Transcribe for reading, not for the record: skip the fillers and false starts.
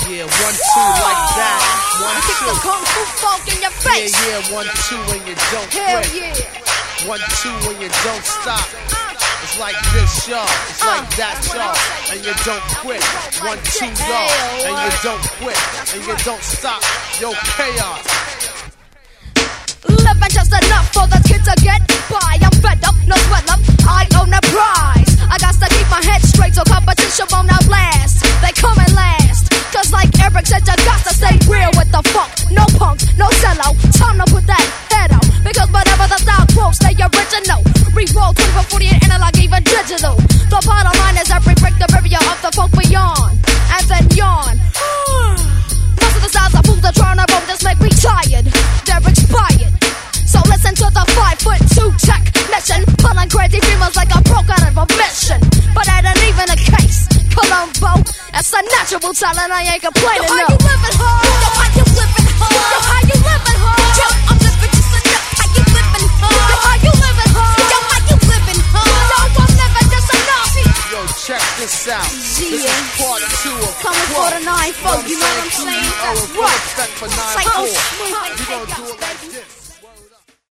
Yeah, 1, 2 like that. 1, 2. Kick the kung fu funk in your face. Yeah, 1, 2 when you don't Hell quit. yeah. 1, 2 when you don't stop. It's like this, y'all. It's like that, y'all. And you don't quit. 1, 2, y'all. And you don't quit. And you don't stop. Yo, chaos. Living just enough for the kid to get by. I'm fed up, no sweat up. I own the prize. I got to keep my head straight so competition won't outlast. They come and last. Cause like Eric said, you got to stay real with the funk. No punk, no sellout. Time to put that head out. Because whatever the style quote, stay original. Reroll 24/48 analog, even digital. The bottom line is every break the barrier of the funk beyond. And then yawn. Most of the styles I fools are trying to roll just make me tired. They're expired. So listen to the 5'2" technician, pulling crazy dreamers like I broke out of a mission. But that ain't even the case, Columbo. It's a natural talent, I ain't complaining. Yo, how you living, ho? Yo, how you living, ho? Yo, how you living, ho? Yo, I'm living just enough. How you living, ho? Yo, how you living, ho? Yo, how you living, ho? Yo, I'm living just enough. Yo, check this out. Yeah. This is part 2 of Coming for the 9-4, you know what I'm saying? That's right. For 9-4. Psycho We smooth. gonna do it like this.